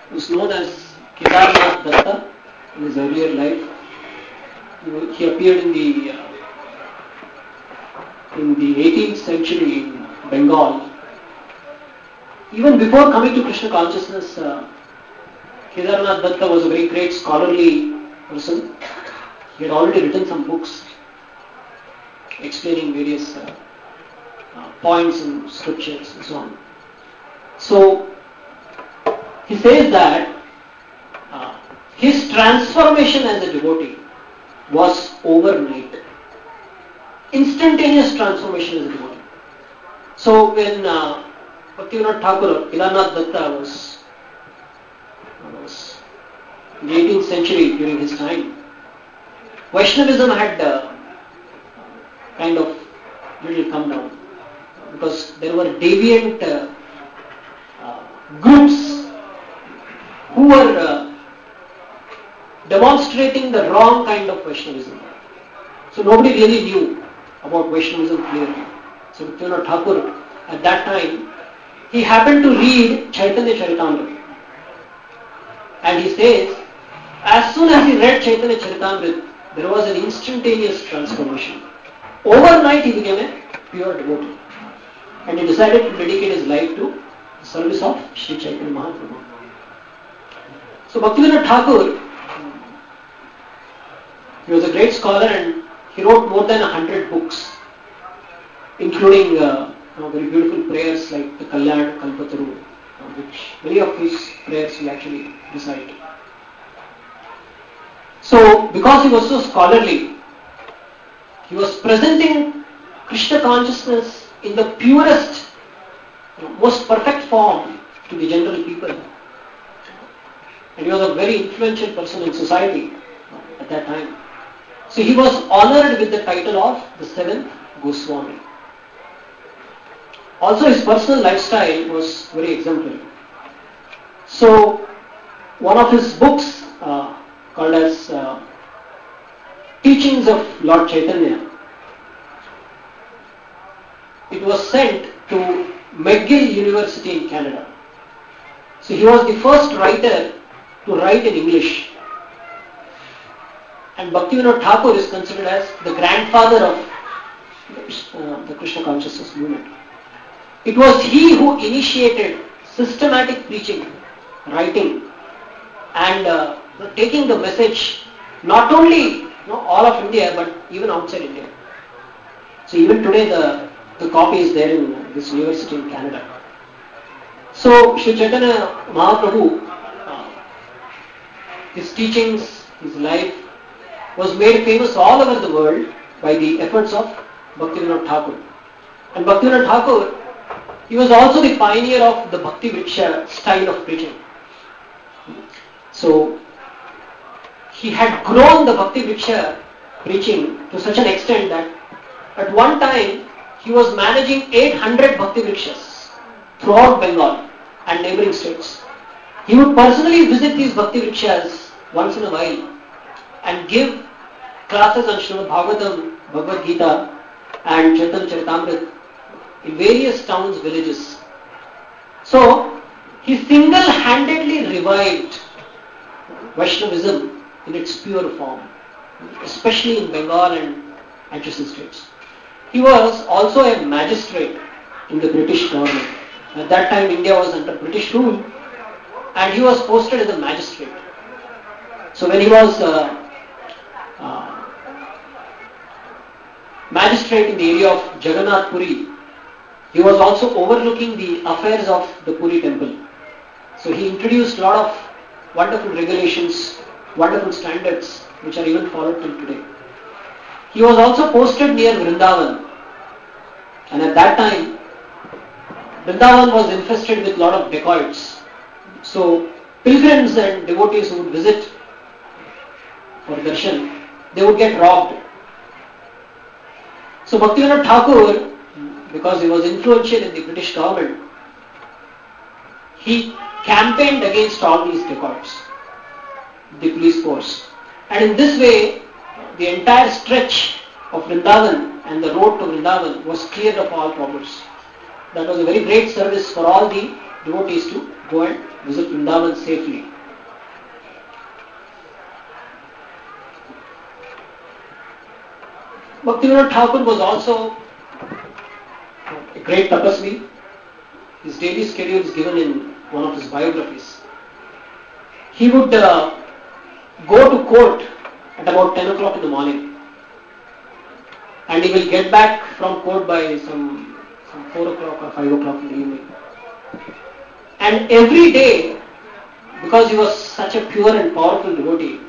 was known as Kedarnath Datta in his earlier life. He appeared in the 18th century in Bengal. Even before coming to Krishna consciousness, Kedarnath Datta was a very great scholarly person. He had already written some books explaining various points in scriptures and so on. So, he says that his transformation as a devotee was overnight. Instantaneous transformation as a devotee. So, when Bhaktivinoda Thakur, Kedarnath Datta was in the 18th century during his time, Vaishnavism had kind of little come down because there were deviant groups who were demonstrating the wrong kind of Vaishnavism. So nobody really knew about Vaishnavism clearly. So Bhaktivinoda Thakur at that time, he happened to read Chaitanya Charitamrita. And he says, as soon as he read Chaitanya Charitamrita, there was an instantaneous transformation. Overnight he became a pure devotee. And he decided to dedicate his life to the service of Sri Chaitanya Mahaprabhu. So Bhaktivinoda Thakur, he was a great scholar and he wrote more than 100 books, including very beautiful prayers like the Kalyan Kalpataru, which many of his prayers we actually recite. So, because he was so scholarly, he was presenting Krishna consciousness in the purest, most perfect form to the general people. And he was a very influential person in society at that time. So he was honored with the title of the seventh Goswami. Also his personal lifestyle was very exemplary. So one of his books called as Teachings of Lord Chaitanya, it was sent to McGill University in Canada. So he was the first writer to write in English. And Bhaktivinoda Thakur is considered as the grandfather of the Krishna consciousness movement. It was he who initiated systematic preaching, writing, and taking the message not only all of India but even outside India. So even today the copy is there in this university in Canada. So Sri Chaitanya Mahaprabhu, his teachings, his life was made famous all over the world by the efforts of Bhaktivinoda Thakur. And Bhaktivinoda Thakur, he was also the pioneer of the Bhakti Vriksha style of preaching. So he had grown the Bhakti Vriksha preaching to such an extent that at one time he was managing 800 Bhakti Vrikshas throughout Bengal and neighboring states. He would personally visit these Bhakti Vrikshas once in a while and give classes on Srimad Bhagavatam, Bhagavad Gita and Chaitanya Charitamrita in various towns, villages. So he single-handedly revived Vaishnavism in its pure form, especially in Bengal and adjacent states. He was also a magistrate in the British government. At that time India was under British rule and he was posted as a magistrate. So when he was magistrate in the area of Jagannath Puri, he was also overlooking the affairs of the Puri temple. So he introduced a lot of wonderful regulations, wonderful standards which are even followed till today. He was also posted near Vrindavan, and at that time Vrindavan was infested with a lot of dacoits. So pilgrims and devotees who would visit for darshan, they would get robbed. So Bhaktivinoda Thakur, because he was influential in the British government, he campaigned against all these dacoits, the police force. And in this way, the entire stretch of Vrindavan and the road to Vrindavan was cleared of all problems. That was a very great service for all the devotees to go and visit Vrindavan safely. Bhaktivinoda Thakur was also a great tapasvi. His daily schedule is given in one of his biographies. He would go to court at about 10 o'clock in the morning, and he will get back from court by some 4 o'clock or 5 o'clock in the evening. And every day, because he was such a pure and powerful devotee,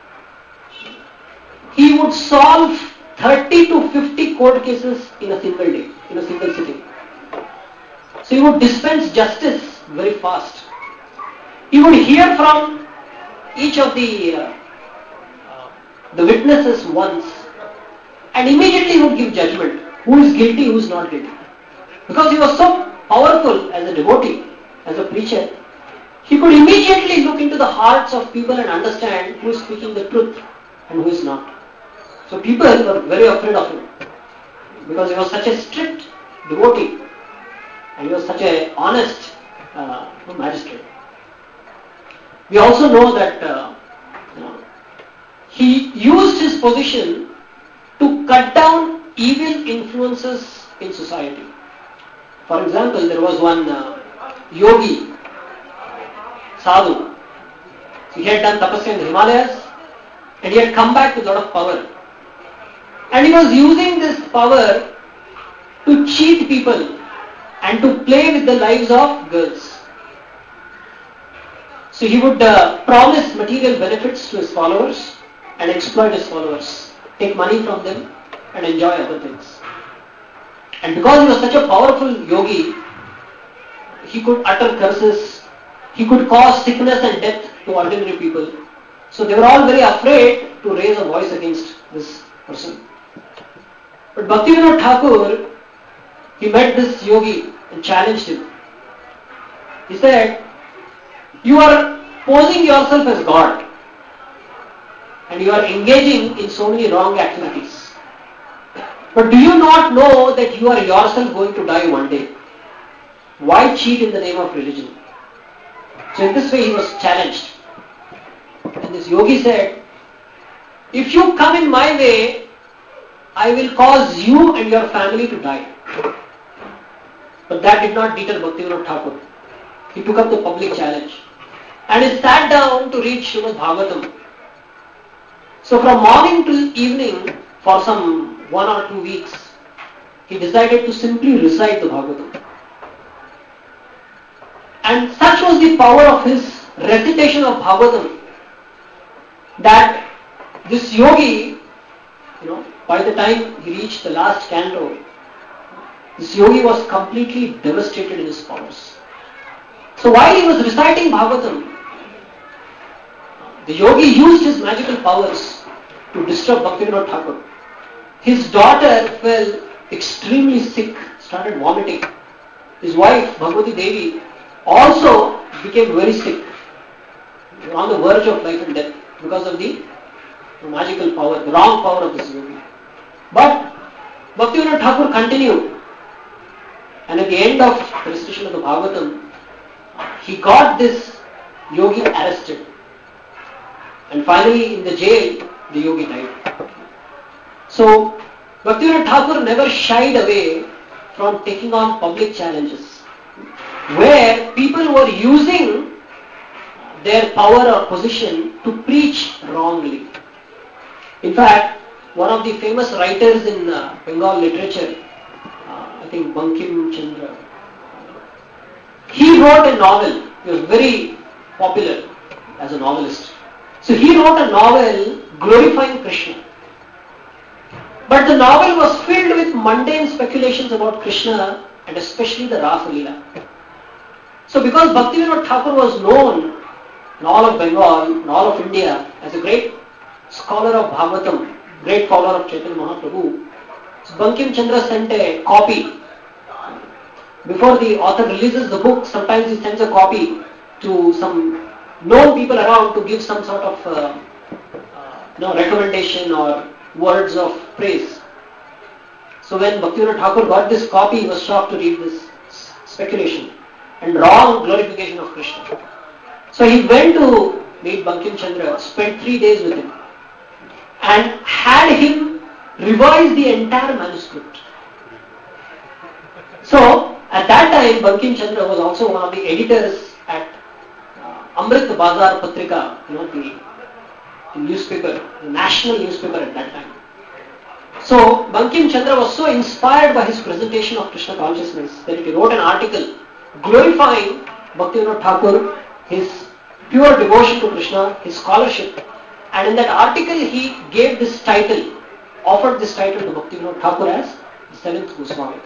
he would solve 30 to 50 court cases in a single day, in a single sitting. So he would dispense justice very fast. He would hear from each of the witnesses once, and immediately would give judgment, who is guilty, who is not guilty. Because he was so powerful as a devotee, as a preacher, he could immediately look into the hearts of people and understand who is speaking the truth and who is not. So people were very afraid of him, because he was such a strict devotee and he was such an honest magistrate. We also know that he used his position to cut down evil influences in society. For example, there was one yogi, sadhu. He had done tapasya in the Himalayas and he had come back with a lot of power. And he was using this power to cheat people and to play with the lives of girls. So he would promise material benefits to his followers and exploit his followers, take money from them and enjoy other things. And because he was such a powerful yogi, he could utter curses, he could cause sickness and death to ordinary people. So they were all very afraid to raise a voice against this person. But Bhaktivinoda Thakur, he met this yogi and challenged him. He said, "You are posing yourself as God and you are engaging in so many wrong activities. But do you not know that you are yourself going to die one day? Why cheat in the name of religion?" So in this way he was challenged. And this yogi said, "If you come in my way, I will cause you and your family to die." But that did not deter Bhaktivinoda Thakur. He took up the public challenge and he sat down to read Srimad Bhagavatam. So from morning till evening, for some 1 or 2 weeks, he decided to simply recite the Bhagavatam. And such was the power of his recitation of Bhagavatam that this yogi, by the time he reached the last canto, this yogi was completely devastated in his powers. So while he was reciting Bhagavatam, the yogi used his magical powers to disturb Bhaktivinoda Thakur. His daughter fell extremely sick, started vomiting. His wife, Bhagavati Devi, also became very sick, on the verge of life and death because of the magical power, the wrong power of this yogi. But Bhaktivinoda Thakur continued, and at the end of the recitation of the Bhagavatam, he got this yogi arrested. And finally in the jail, the yogi died. So Bhaktivinoda Thakur never shied away from taking on public challenges, where people were using their power or position to preach wrongly. In fact, one of the famous writers in Bengal literature, I think Bankim Chandra, he wrote a novel. He was very popular as a novelist. So he wrote a novel glorifying Krishna. But the novel was filled with mundane speculations about Krishna and especially the Rasa Leela. So because Bhaktivinoda Thakur was known in all of Bengal, in all of India, as a great scholar of Bhagavatam, great follower of Chaitanya Mahaprabhu, so Bankim Chandra sent a copy. Before the author releases the book, sometimes he sends a copy to some known people around to give some sort of recommendation or words of praise. So when Bhaktivinoda Thakur got this copy, he was shocked to read this speculation. and wrong glorification of Krishna. So he went to meet Bankim Chandra, spent 3 days with him, and had him revise the entire manuscript. So at that time, Bankim Chandra was also one of the editors at Amrit Bazar Patrika, the newspaper, the national newspaper at that time. So Bankim Chandra was so inspired by his presentation of Krishna consciousness that he wrote an article glorifying Bhaktivinoda Thakur, his pure devotion to Krishna, his scholarship, and in that article he gave this title, offered this title to Bhaktivinoda Thakur as the seventh Goswami.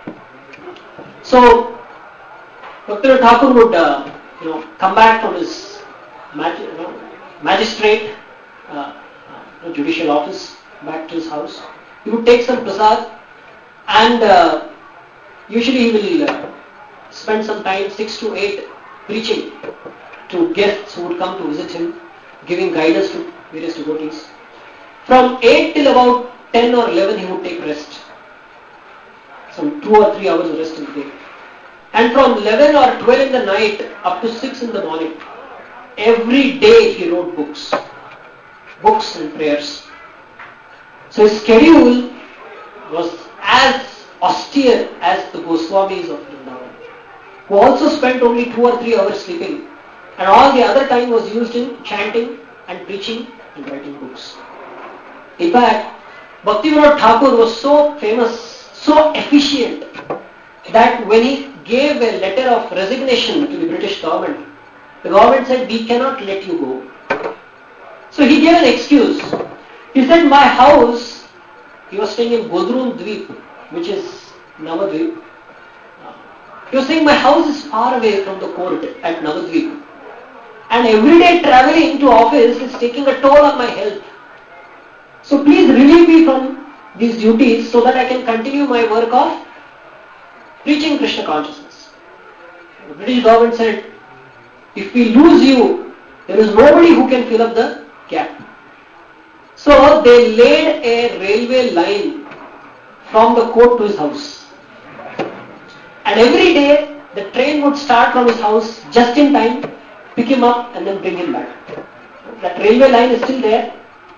So Bhaktivinoda Thakur would come back from his magistrate judicial office back to his house. He would take some prasad, and usually he will spend some time, 6 to 8, preaching to guests who would come to visit him, giving guidance to various devotees. From 8 till about 10 or 11 he would take rest. Some 2 or 3 hours of rest in the day. And from 11 or 12 in the night up to 6 in the morning, every day he wrote books and prayers. So his schedule was as austere as the Goswamis of Vrindavan, who also spent only 2 or 3 hours sleeping, and all the other time was used in chanting and preaching and writing books. In fact, Bhaktivinoda Thakur was so famous, so efficient, that when he gave a letter of resignation to the British government, the government said, "We cannot let you go." So he gave an excuse. He said, "My house," he was staying in Godrum Dweep, which is Navadvip. He was saying, "My house is far away from the court at Navadvip, and every day traveling to office is taking a toll on my health. So please relieve me from these duties so that I can continue my work of preaching Krishna consciousness." The British government said, "If we lose you, there is nobody who can fill up the gap." So they laid a railway line from the court to his house. And every day the train would start from his house just in time, pick him up and then bring him back. That railway line is still there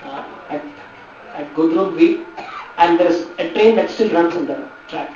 at Godrum Dweep, and there is a train that still runs on the track.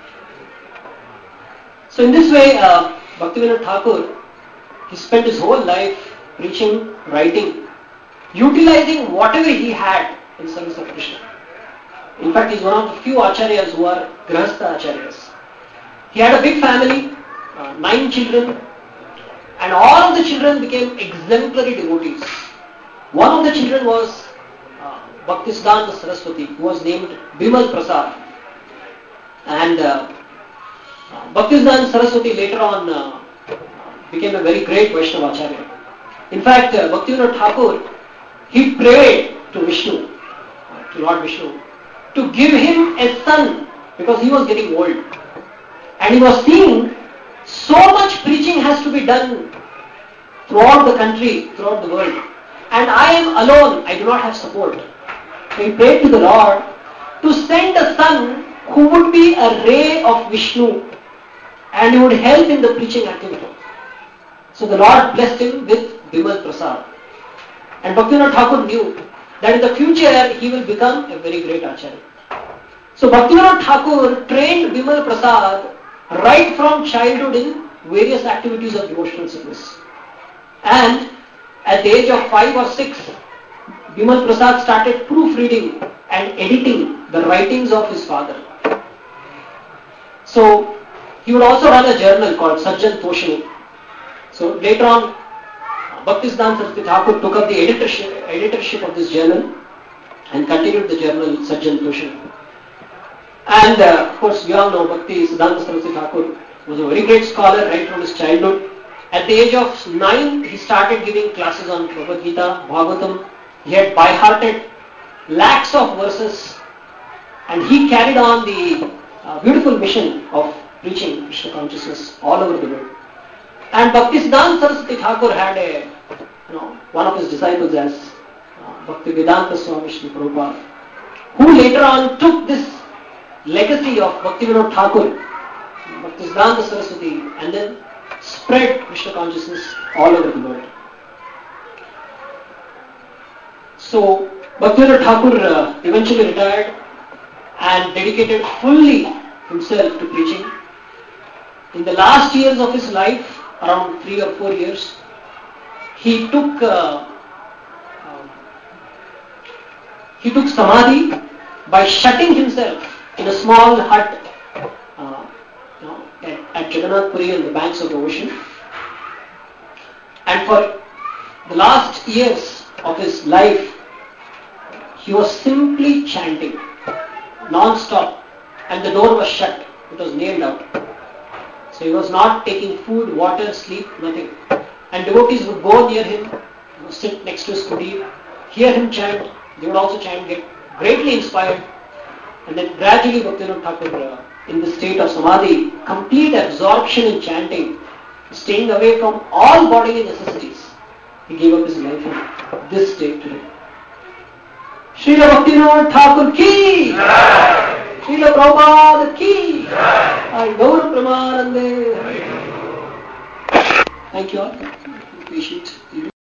So in this way, Bhaktivinoda Thakur, he spent his whole life preaching, writing, utilizing whatever he had in service of Krishna. In fact, he is one of the few acharyas who are grahastha acharyas. He had a big family, 9 children, and all of the children became exemplary devotees. One of the children was Bhaktisiddhanta Saraswati, who was named Bimal Prasad. And Bhaktisiddhanta Saraswati later on became a very great Vaishnava acharya. In fact, Bhaktivinoda Thakur, he prayed to Vishnu, to Lord Vishnu, to give him a son because he was getting old. And he was seeing so much preaching has to be done throughout the country, throughout the world. And I am alone, I do not have support. So he prayed to the Lord to send a son who would be a ray of Vishnu and he would help in the preaching activity. So the Lord blessed him with Bimal Prasad. And Bhaktivinoda Thakur knew that in the future he will become a very great acharya. So Bhaktivinoda Thakur trained Bimal Prasad right from childhood in various activities of devotional service. And at the age of 5 or 6, Bimal Prasad started proofreading and editing the writings of his father. So he would also run a journal called Sajjan Toshini. So later on, Bhaktisiddhanta Saraswati Thakur took up the editorship of this journal and continued the journal Sajjan Toshini. And of course, we all know Bhaktisiddhanta Saraswati Thakur was a very great scholar right from his childhood. At the age of 9, he started giving classes on Bhagavad Gita, Bhagavatam. He had by-hearted lakhs of verses, and he carried on the beautiful mission of preaching Krishna consciousness all over the world. And Bhaktisiddhanta Saraswati Thakur had one of his disciples as Bhaktivedanta Swami Shri Prabhupada, who later on took this legacy of Bhaktivinoda Thakur, Bhaktisiddhanta Saraswati, and then spread Krishna consciousness all over the world. So Bhaktivinoda Thakur eventually retired and dedicated fully himself to preaching. In the last years of his life, around 3 or 4 years, he took samadhi by shutting himself in a small hut at Jagannath Puri on the banks of the ocean. And for the last years of his life, he was simply chanting non-stop, and the door was shut. It was nailed out. So he was not taking food, water, sleep, nothing. And devotees would go near him, sit next to his kutir, hear him chant. They would also chant, get greatly inspired. And then gradually Bhaktivinoda Thakur, in the state of samadhi, complete absorption in chanting, staying away from all bodily necessities, he gave up his life in this state today. Srila Bhaktivinoda Thakur ki! Srila Prabhupada ki! Gaur Pramanande! Thank you all. Patient.